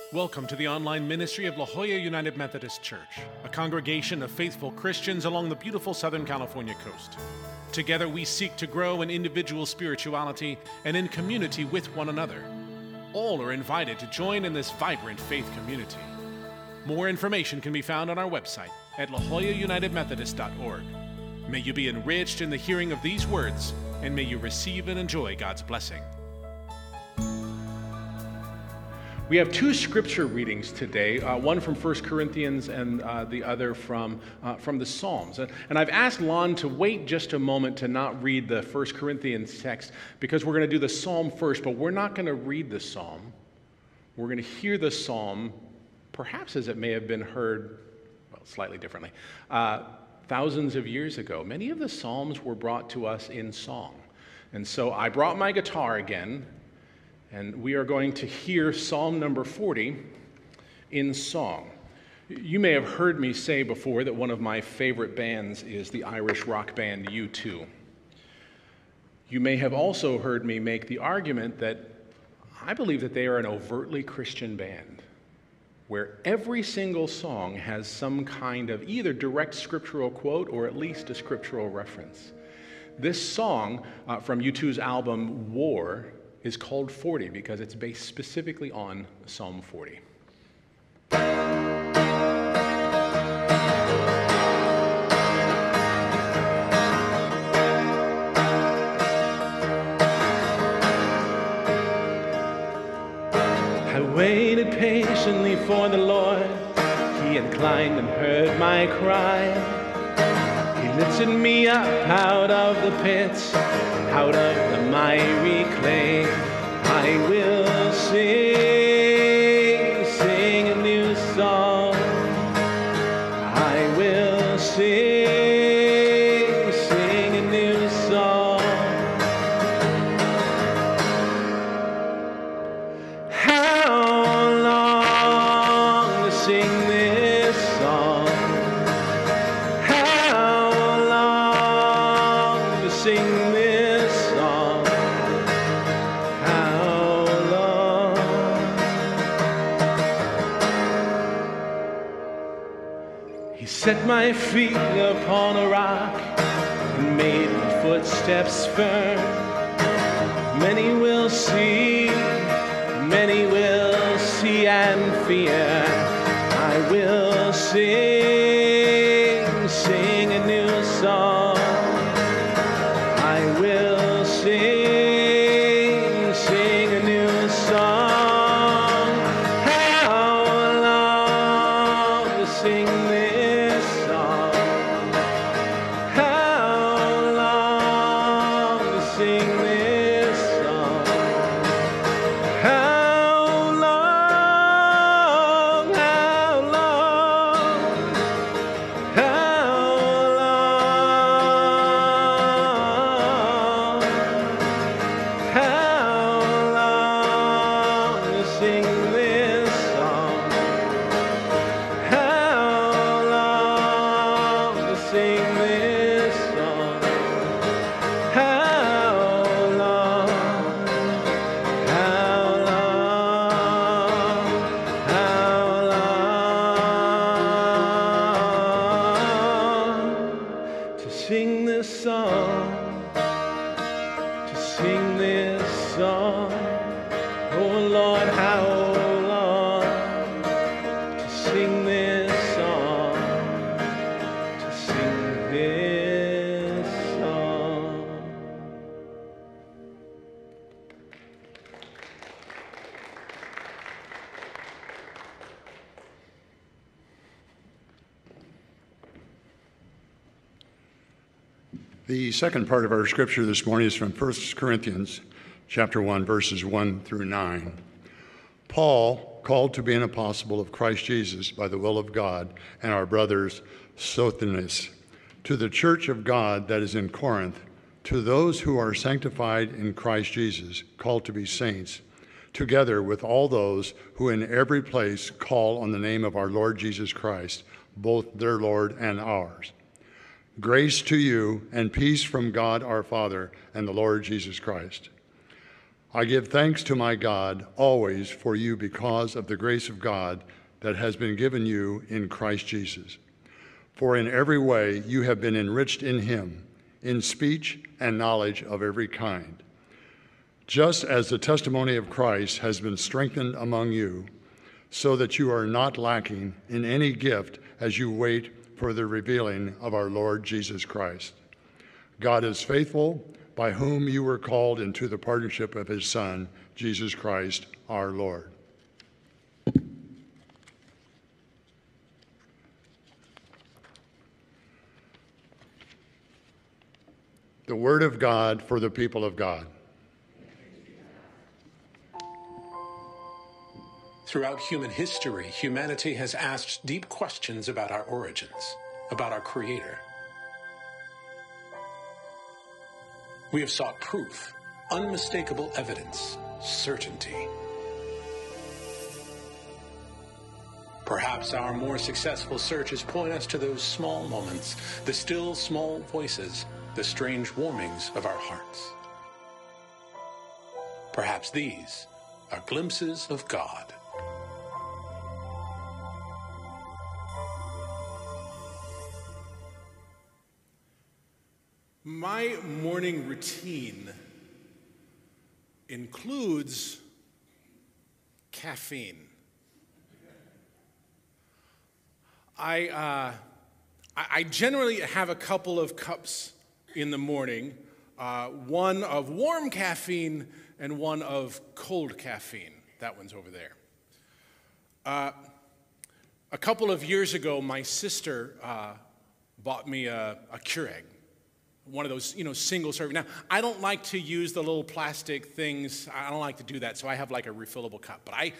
Welcome to the online ministry of La Jolla United Methodist Church, a congregation of faithful Christians along the beautiful Southern California coast. Together we seek to grow in individual spirituality and in community with one another. All are invited to join in this vibrant faith community. More information can be found on our website at lajollaunitedmethodist.org. May you be enriched in the hearing of these words, and may you receive and enjoy God's blessing. We have two scripture readings today, one from 1 Corinthians and the other from the Psalms. And I've asked Lon to wait just a moment to not read the 1 Corinthians text because we're going to do the Psalm first, but we're not going to read the Psalm. We're going to hear the Psalm, perhaps as it may have been heard, well, slightly differently, thousands of years ago. Many of the Psalms were brought to us in song. And so I brought my guitar again, and we are going to hear Psalm number 40 in song. You may have heard me say before that one of my favorite bands is the Irish rock band U2. You may have also heard me make the argument that I believe that they are an overtly Christian band, where every single song has some kind of either direct scriptural quote or at least a scriptural reference. This song from U2's album War is called 40 because it's based specifically on Psalm 40. I waited patiently for the Lord. He inclined and heard my cry. He lifted me up out of the pits, out of the miry clay. I will sing a new song. I will sing a new song. How long to sing this song? Sing this song. How long? He set my feet upon a rock and made my footsteps firm. Many will see and fear. I will sing a new song. I will sing a new song. How long to sing this song? How long to sing this song? How long? Sing this song, to sing this song. Oh Lord, how long to sing this song, to sing this song. The second part of our scripture this morning is from 1 Corinthians chapter 1, verses 1 through 9. Paul, called to be an apostle of Christ Jesus by the will of God, and our brothers Sosthenes, to the church of God that is in Corinth, to those who are sanctified in Christ Jesus, called to be saints, together with all those who in every place call on the name of our Lord Jesus Christ, both their Lord and ours. Grace to you and peace from God our Father and the Lord Jesus Christ. I give thanks to my God always for you because of the grace of God that has been given you in Christ Jesus. For in every way you have been enriched in him, in speech and knowledge of every kind, just as the testimony of Christ has been strengthened among you, so that you are not lacking in any gift as you wait for the revealing of our Lord Jesus Christ. God is faithful, by whom you were called into the partnership of his Son, Jesus Christ, our Lord. The word of God for the people of God. Throughout human history, humanity has asked deep questions about our origins, about our Creator. We have sought proof, unmistakable evidence, certainty. Perhaps our more successful searches point us to those small moments, the still small voices, the strange warmings of our hearts. Perhaps these are glimpses of God. My morning routine includes caffeine. I generally have a couple of cups in the morning, one of warm caffeine and one of cold caffeine. That one's over there. A couple of years ago, my sister bought me a Keurig. One of those, single serving. Now, I don't like to use the little plastic things. I don't like to do that, so I have like a refillable cup. But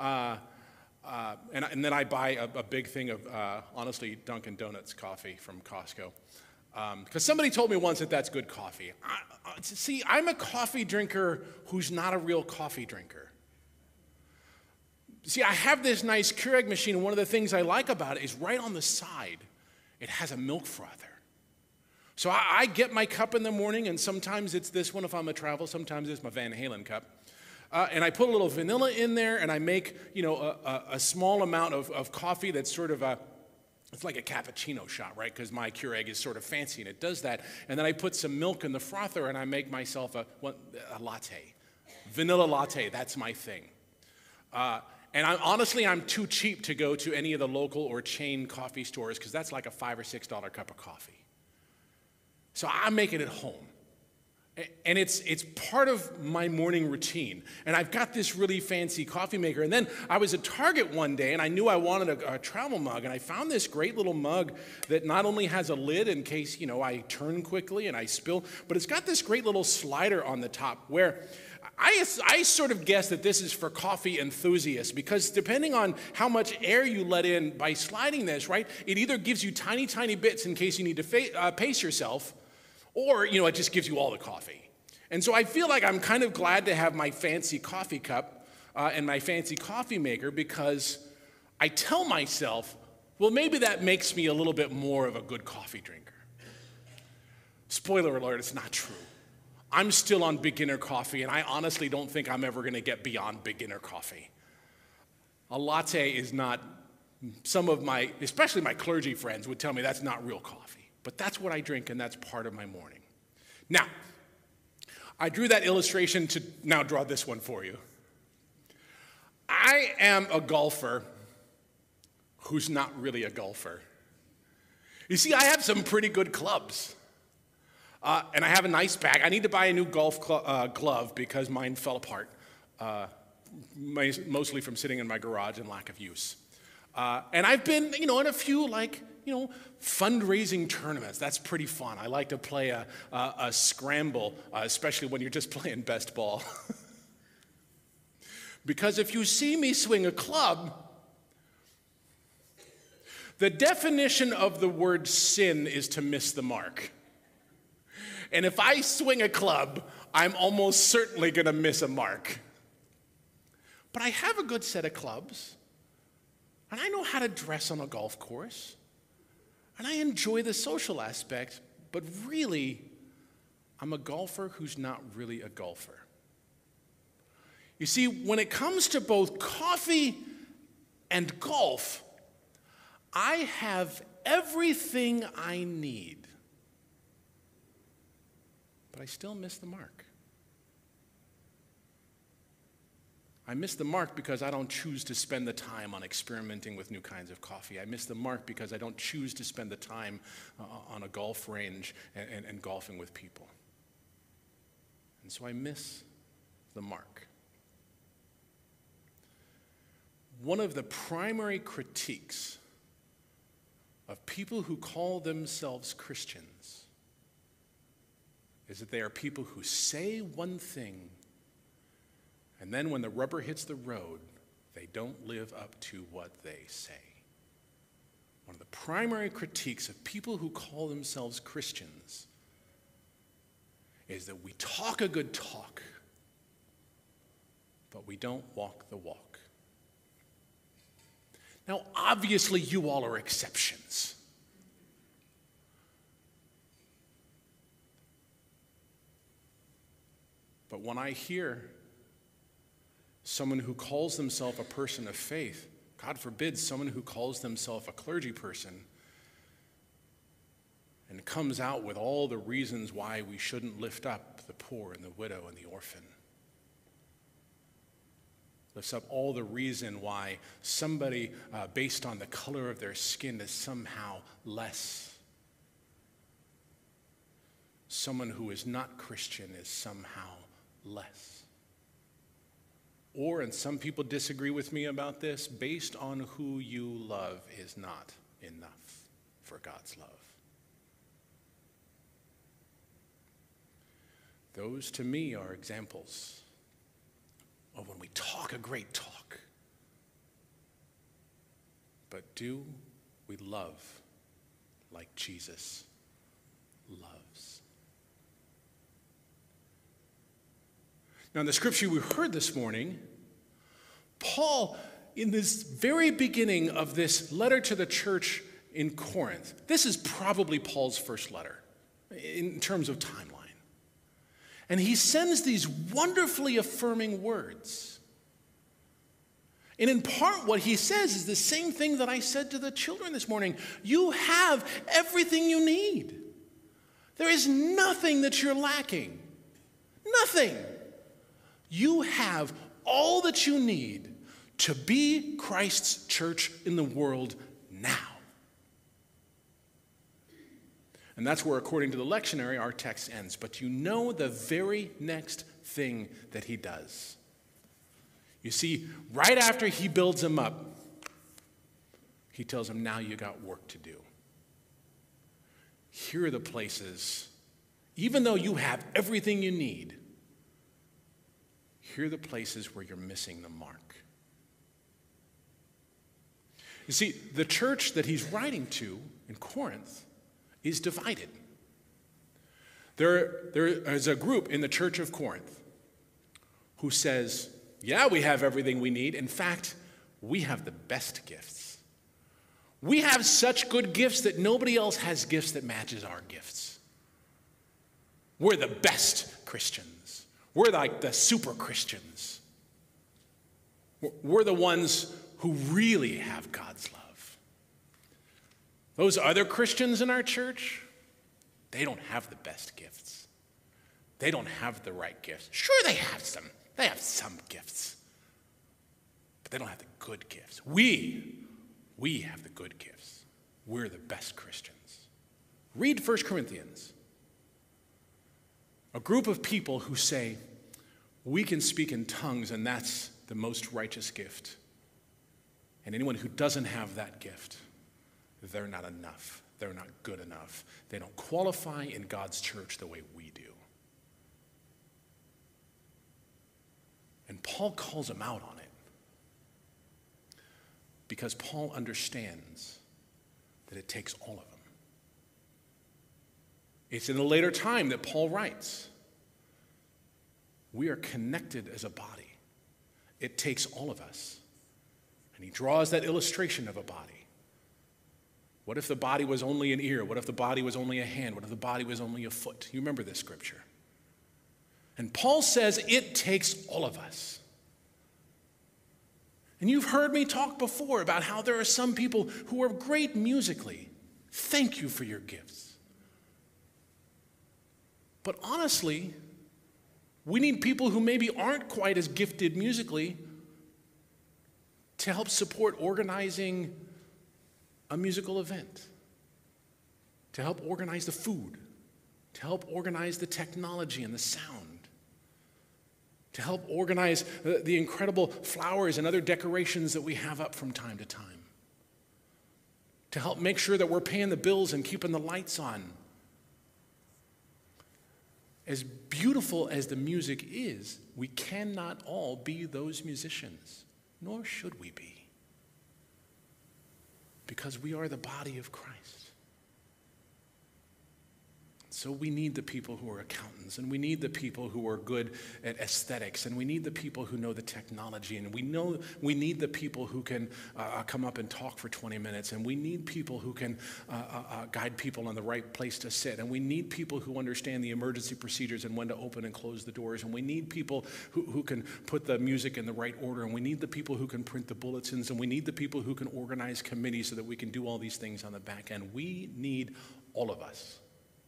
and then I buy a big thing of, honestly, Dunkin' Donuts coffee from Costco. Because somebody told me once that that's good coffee. See, I'm a coffee drinker who's not a real coffee drinker. See, I have this nice Keurig machine, and one of the things I like about it is right on the side, it has a milk frother. So I get my cup in the morning, and sometimes it's this one if I'm a travel, sometimes it's my Van Halen cup. And I put a little vanilla in there, and I make, a small amount of coffee that's sort of it's like a cappuccino shot, right? Because my Keurig is sort of fancy, and it does that. And then I put some milk in the frother, and I make myself a latte. Vanilla latte, that's my thing. And honestly, I'm too cheap to go to any of the local or chain coffee stores, because that's like a $5 or $6 cup of coffee. So I make it at home. And it's part of my morning routine. And I've got this really fancy coffee maker. And then I was at Target one day, and I knew I wanted a travel mug. And I found this great little mug that not only has a lid in case, I turn quickly and I spill, but it's got this great little slider on the top where I sort of guess that this is for coffee enthusiasts, because depending on how much air you let in by sliding this, right, it either gives you tiny, tiny bits in case you need to pace yourself, or, it just gives you all the coffee. And so I feel like I'm kind of glad to have my fancy coffee cup and my fancy coffee maker, because I tell myself, well, maybe that makes me a little bit more of a good coffee drinker. Spoiler alert, it's not true. I'm still on beginner coffee, and I honestly don't think I'm ever going to get beyond beginner coffee. A latte is not, some of my, especially my clergy friends would tell me that's not real coffee. But that's what I drink, and that's part of my morning. Now, I drew that illustration to now draw this one for you. I am a golfer who's not really a golfer. You see, I have some pretty good clubs. And I have a nice bag. I need to buy a new golf glove because mine fell apart, mostly from sitting in my garage and lack of use. And I've been, in a few, fundraising tournaments. That's pretty fun. I like to play a scramble, especially when you're just playing best ball. Because if you see me swing a club, the definition of the word sin is to miss the mark. And if I swing a club, I'm almost certainly going to miss a mark. But I have a good set of clubs, and I know how to dress on a golf course, and I enjoy the social aspect, but really, I'm a golfer who's not really a golfer. You see, when it comes to both coffee and golf, I have everything I need, but I still miss the mark. I miss the mark because I don't choose to spend the time on experimenting with new kinds of coffee. I miss the mark because I don't choose to spend the time on a golf range and golfing with people. And so I miss the mark. One of the primary critiques of people who call themselves Christians is that they are people who say one thing, and then when the rubber hits the road, they don't live up to what they say. One of the primary critiques of people who call themselves Christians is that we talk a good talk, but we don't walk the walk. Now, obviously, you all are exceptions. But when I hear someone who calls themselves a person of faith, God forbid someone who calls themselves a clergy person, and comes out with all the reasons why we shouldn't lift up the poor and the widow and the orphan, lifts up all the reason why somebody based on the color of their skin is somehow less. Someone who is not Christian is somehow less. Or, and some people disagree with me about this, based on who you love is not enough for God's love. Those, to me, are examples of when we talk a great talk, but do we love like Jesus loves? Now, in the scripture we heard this morning, Paul, in this very beginning of this letter to the church in Corinth, this is probably Paul's first letter in terms of timeline. And he sends these wonderfully affirming words. And in part, what he says is the same thing that I said to the children this morning. You have everything you need. There is nothing that you're lacking. Nothing. You have all that you need to be Christ's church in the world now. And that's where, according to the lectionary, our text ends. But you know the very next thing that he does. You see, right after he builds them up, he tells them, now you got work to do. Here are the places, even though you have everything you need, here are the places where you're missing the mark. You see, the church that he's writing to in Corinth is divided. There is a group in the church of Corinth who says, yeah, we have everything we need. In fact, we have the best gifts. We have such good gifts that nobody else has gifts that matches our gifts. We're the best Christians. We're like the super Christians. We're the ones who really have God's love. Those other Christians in our church, they don't have the best gifts. They don't have the right gifts. Sure, they have some. They have some gifts. But they don't have the good gifts. We have the good gifts. We're the best Christians. Read 1 Corinthians. A group of people who say, we can speak in tongues and that's the most righteous gift. And anyone who doesn't have that gift, they're not enough. They're not good enough. They don't qualify in God's church the way we do. And Paul calls them out on it because Paul understands that it takes all of them. It's in a later time that Paul writes, we are connected as a body. It takes all of us. And he draws that illustration of a body. What if the body was only an ear? What if the body was only a hand? What if the body was only a foot? You remember this scripture. And Paul says it takes all of us. And you've heard me talk before about how there are some people who are great musically. Thank you for your gifts. But honestly, we need people who maybe aren't quite as gifted musically to help support organizing a musical event, to help organize the food, to help organize the technology and the sound, to help organize the incredible flowers and other decorations that we have up from time to time, to help make sure that we're paying the bills and keeping the lights on. As beautiful as the music is, we cannot all be those musicians, nor should we be, because we are the body of Christ. So we need the people who are accountants, and we need the people who are good at aesthetics, and we need the people who know the technology, and we need the people who can come up and talk for 20 minutes, and we need people who can guide people on the right place to sit, and we need people who understand the emergency procedures and when to open and close the doors, and we need people who can put the music in the right order, and we need the people who can print the bulletins, and we need the people who can organize committees so that we can do all these things on the back end. We need all of us.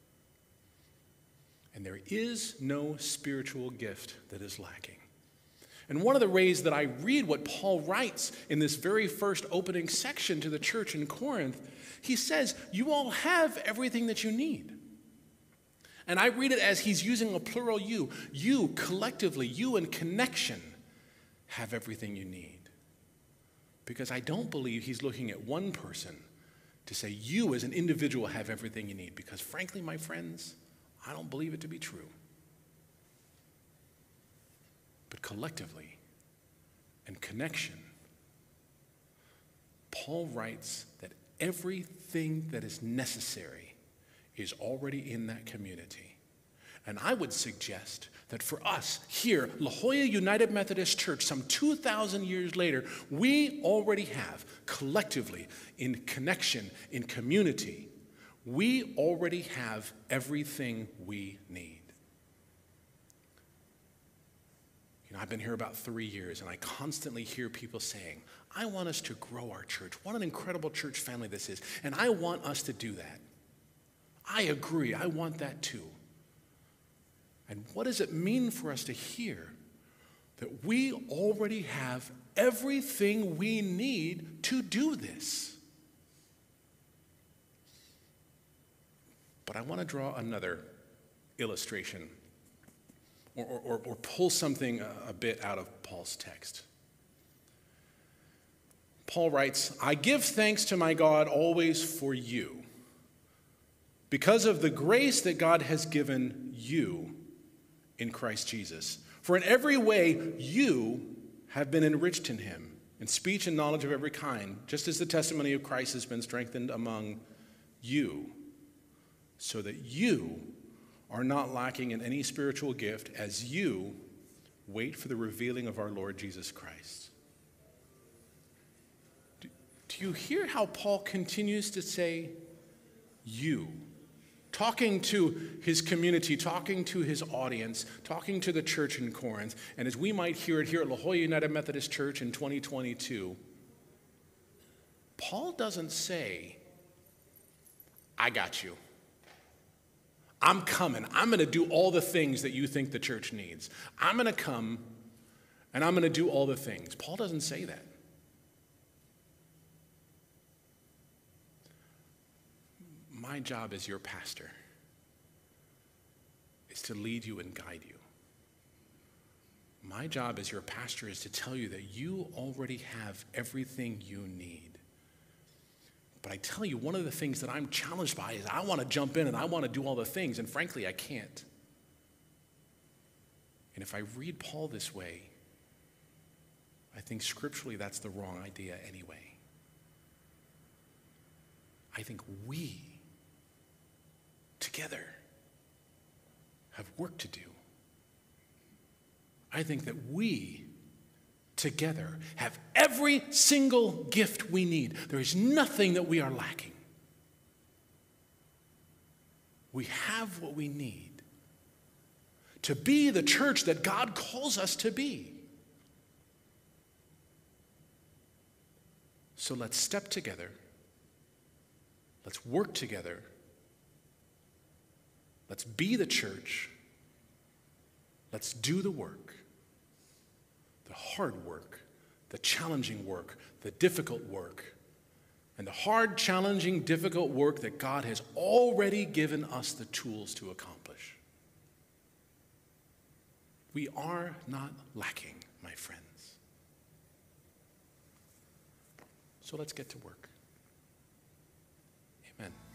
And there is no spiritual gift that is lacking. And one of the ways that I read what Paul writes in this very first opening section to the church in Corinth, he says, you all have everything that you need. And I read it as he's using a plural you. You collectively, you in connection, have everything you need. Because I don't believe he's looking at one person to say you as an individual have everything you need. Because frankly, my friends, I don't believe it to be true. But collectively and connection, Paul writes that everything that is necessary is already in that community. And I would suggest that for us here, La Jolla United Methodist Church, some 2,000 years later, we already have collectively in connection, in community, we already have everything we need. You know, I've been here about 3 years, and I constantly hear people saying, I want us to grow our church. What an incredible church family this is, and I want us to do that. I agree, I want that too. And what does it mean for us to hear that we already have everything we need to do this? But I want to draw another illustration or pull something a bit out of Paul's text. Paul writes, I give thanks to my God always for you, because of the grace that God has given you in Christ Jesus. For in every way you have been enriched in him, in speech and knowledge of every kind, just as the testimony of Christ has been strengthened among you, so that you are not lacking in any spiritual gift as you wait for the revealing of our Lord Jesus Christ. Do you hear how Paul continues to say you? Talking to his community, talking to his audience, talking to the church in Corinth, and as we might hear it here at La Jolla United Methodist Church in 2022, Paul doesn't say, I got you. I'm coming. I'm going to do all the things that you think the church needs. I'm going to come and I'm going to do all the things. Paul doesn't say that. My job as your pastor is to lead you and guide you. My job as your pastor is to tell you that you already have everything you need. But I tell you, one of the things that I'm challenged by is I want to jump in and I want to do all the things, and frankly, I can't. And if I read Paul this way, I think scripturally that's the wrong idea anyway. I think we, together, have work to do. I think that we, together, have every single gift we need. There is nothing that we are lacking. We have what we need to be the church that God calls us to be. So let's step together. Let's work together. Let's be the church. Let's do the work, the hard work, the challenging work, the difficult work, and the hard, challenging, difficult work that God has already given us the tools to accomplish. We are not lacking, my friends. So let's get to work. Amen.